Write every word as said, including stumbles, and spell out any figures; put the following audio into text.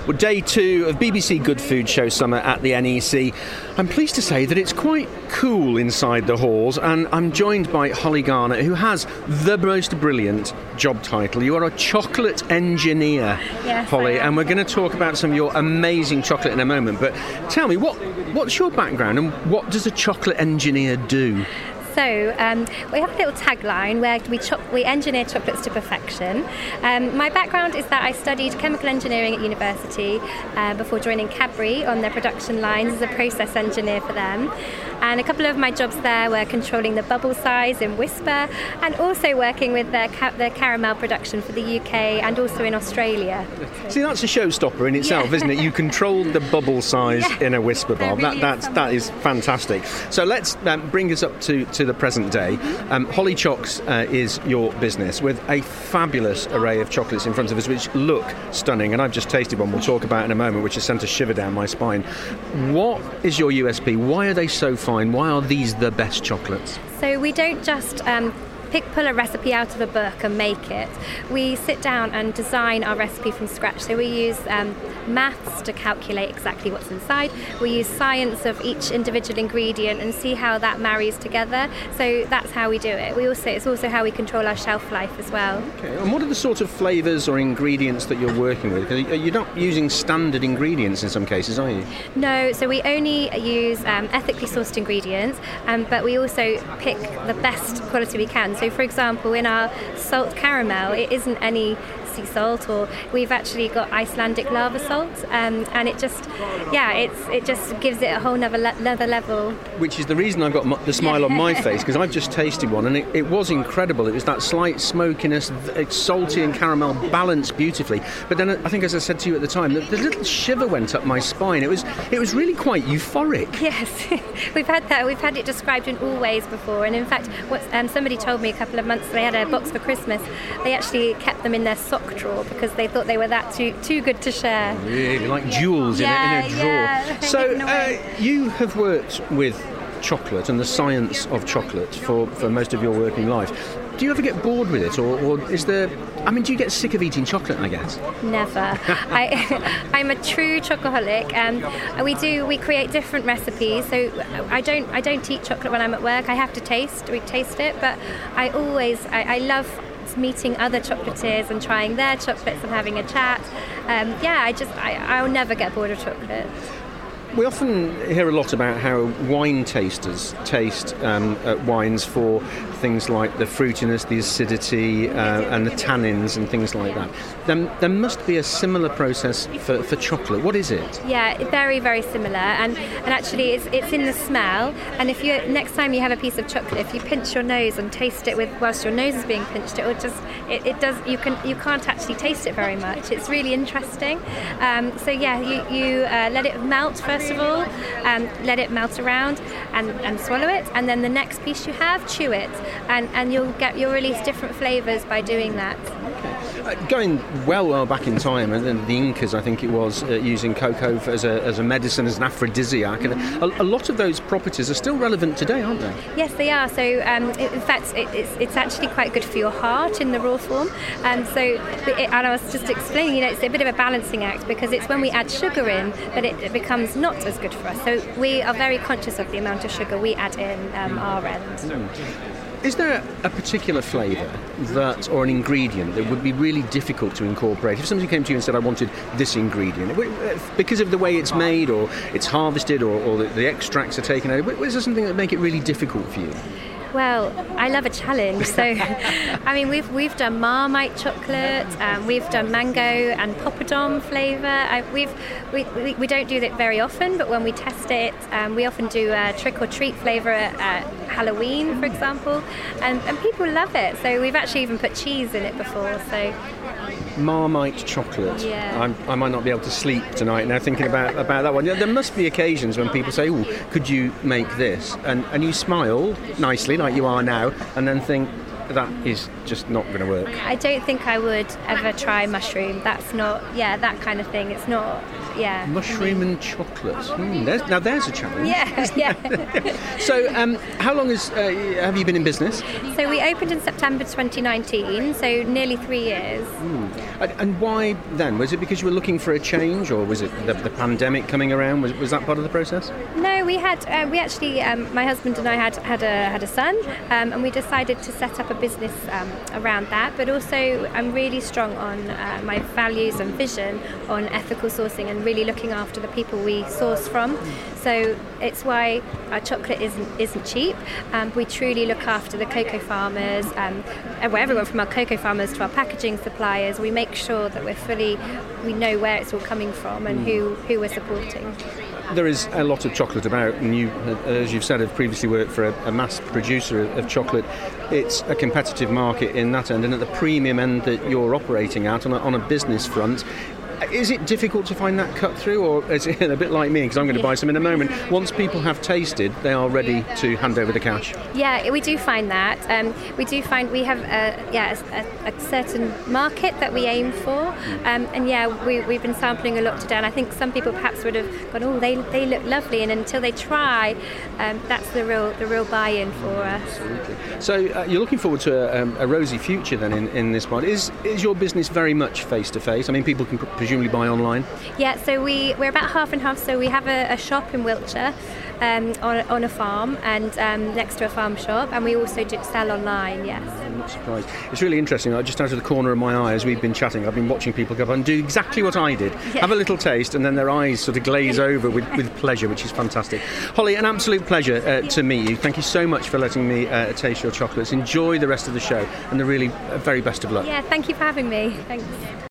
Well, day two of B B C Good Food Show Summer at the N E C. I'm pleased to say that it's quite cool inside the halls, and I'm joined by Holly Garner, who has the most brilliant job title. You are a chocolate engineer, yes, Holly, and we're going to talk about some of your amazing chocolate in a moment. But tell me, what what's your background, and what does a chocolate engineer do? So um, we have a little tagline where we cho- we engineer chocolates to perfection. Um, my background is that I studied chemical engineering at university uh, before joining Cadbury on their production lines as a process engineer for them. And a couple of my jobs there were controlling the bubble size in Whisper, and also working with the, ca- the caramel production for the U K and also in Australia. See, that's a showstopper in itself, yeah. Isn't it? You control the bubble size yeah. in a Whisper bar. Really that, that's, that is fantastic. So let's um, bring us up to, to the present day. Mm-hmm. Um, Holly Chocs uh, is your business, with a fabulous array of chocolates in front of us, which look stunning. And I've just tasted one we'll talk about in a moment, which has sent a shiver down my spine. What is your U S P? Why are they so fine? Why are these the best chocolates? So we don't just um, pick, pull a recipe out of a book and make it. We sit down and design our recipe from scratch. So we use um, maths to calculate exactly what's inside. We use science of each individual ingredient and see how that marries together. So that's how we do it. We also It's also how we control our shelf life as well. Okay. And what are the sort of flavours or ingredients that you're working with? Because you're not using standard ingredients in some cases, are you? No, so we only use um, ethically sourced ingredients, um, but we also pick the best quality we can. So for example, in our salt caramel, it isn't any sea salt, or we've actually got Icelandic lava salt, um, and it just, yeah, it's it just gives it a whole nother, le- another level. Which is the reason I've got m- the smile on my face, because I've just tasted one, and it, it was incredible. It was that slight smokiness, it's salty and caramel balanced beautifully. But then I think, as I said to you at the time, the, the little shiver went up my spine. It was it was really quite euphoric. Yes, we've had that. We've had it described in all ways before, and in fact, what um, somebody told me a couple of months, they had a box for Christmas. They actually kept them in their sock drawer because they thought they were that too too good to share. Really, like yeah. jewels yeah, in, a, in a drawer. Yeah. So uh, you have worked with chocolate and the science of chocolate for, for most of your working life. Do you ever get bored with it, or, or is there? I mean, do you get sick of eating chocolate, I guess? Never. I, I'm a true chocoholic. Um, we do. We create different recipes. So I don't. I don't eat chocolate when I'm at work. I have to taste. We taste it, but I always. I, I love meeting other chocolatiers and trying their chocolates and having a chat. Um, yeah, I just. I, I'll never get bored of chocolate. We often hear a lot about how wine tasters taste um, uh, wines for things like the fruitiness, the acidity, uh, and the tannins and things like that. Then there must be a similar process for, for chocolate. What is it? Yeah, very, very similar. And, and actually, it's it's in the smell. And if you next time you have a piece of chocolate, if you pinch your nose and taste it with whilst your nose is being pinched, it will just it, it does. You can you can't actually taste it very much. It's really interesting. Um, so yeah, you you uh, let it melt first. First of all, um, let it melt around and, and swallow it, and then the next piece you have, chew it, and, and you'll get you'll release different flavours by doing that. Okay. Uh, going well, well back in time, and then the Incas, I think it was, uh, using cocoa for, as a as a medicine, as an aphrodisiac, and a, a lot of those properties are still relevant today, aren't they? Yes, they are. So, um, it, in fact, it, it's it's actually quite good for your heart in the raw form. And so, it, and I was just explaining, you know, it's a bit of a balancing act, because it's when we add sugar in that it, it becomes not as good for us. So we are very conscious of the amount of sugar we add in um, our end. Mm. Is there a particular flavour that, or an ingredient that would be really difficult to incorporate? If somebody came to you and said, I wanted this ingredient, because of the way it's made, or it's harvested, or, or the, the extracts are taken out, is there something that would make it really difficult for you? Well, I love a challenge. So, I mean, we've we've done Marmite chocolate, um, we've done mango and poppadom flavour. I, we've we, we we don't do that very often, but when we test it, um, we often do a trick or treat flavour at, at Halloween, for example, and and people love it. So we've actually even put cheese in it before. So. Marmite chocolate. Yeah. I'm, I might not be able to sleep tonight now thinking about, about that one. Yeah, there must be occasions when people say, oh, could you make this? And and you smile nicely like you are now, and then think, that is just not going to work. I don't think I would ever try mushroom. That's not, yeah, that kind of thing. It's not, yeah. Mushroom and chocolate. Mm, there's, now there's a challenge. Yeah, yeah. So, um, how long is, uh, have you been in business? So we opened in September twenty nineteen, so nearly three years. Mm. And, and why then? Was it because you were looking for a change, or was it the, the pandemic coming around? Was, was that part of the process? No, we had, uh, we actually, um, my husband and I had had a had a son, um, and we decided to set up a business um, around that. But also, I'm really strong on uh, my values and vision on ethical sourcing and really looking after the people we source from. So it's why our chocolate isn't isn't cheap. Um, we truly look after the cocoa farmers, um, everyone from our cocoa farmers to our packaging suppliers. We make sure that we're fully, we know where it's all coming from and who, who we're supporting. There is a lot of chocolate about, and you, as you've said, have previously worked for a, a mass producer of chocolate. It's a competitive market in that end, and at the premium end that you're operating at on a, on a business front. Is it difficult to find that cut through, or is it a bit like me, because I'm going to buy some in a moment? Once people have tasted, they are ready to hand over the cash. Yeah, we do find that. Um, we do find we have a, yeah, a, a certain market that we aim for, um, and yeah, we, we've been sampling a lot today. And I think some people perhaps would have gone, oh, they they look lovely, and until they try, um, that's the real the real buy-in for us. Absolutely. So uh, you're looking forward to a, um, a rosy future then in, in this one. Is is your business very much face to face? I mean, people can presumably buy online. Yeah, so we we're about half and half. So we have a, a shop in Wiltshire, um, on on a farm, and um, next to a farm shop, and we also do sell online. Yes. I'm not surprised. It's really interesting. I just out of the corner of my eye as we've been chatting, I've been watching people go up and do exactly what I did. Yeah. Have a little taste, and then their eyes sort of glaze over with, with pleasure, which is fantastic. Holly, an absolute pleasure uh, to meet you. Thank you so much for letting me uh, taste your chocolates. Enjoy the rest of the show, and the really uh, very best of luck. Yeah, thank you for having me. Thanks.